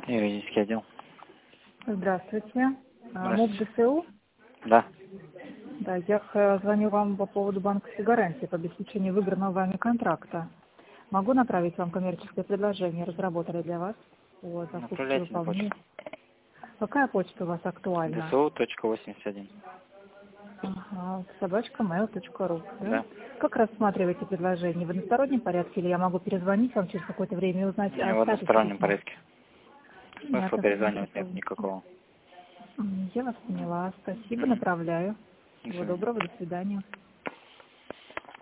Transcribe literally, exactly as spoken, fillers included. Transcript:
Юридический отдел. Здравствуйте. Здравствуйте. МОБ ДСУ? Да. Да, я х- звоню вам по поводу банковской гарантии по обеспечению выигранного вами контракта. Могу направить вам коммерческое предложение, разработали для вас по закупке Направляйте на почту. выполнения. Какая почта у вас актуальна? ДСУ точка восемьдесят один. Ага, собачка mail точка ру. Да? Да. Как рассматриваете предложение? В одностороннем порядке или я могу перезвонить вам через какое-то время и узнать Не о в статусе одностороннем письма? порядке. Смысла Понятно, перезванивать нет спасибо. никакого. М, Я вас поняла. Спасибо, Угу. направляю. До Всего свидания. доброго, до свидания.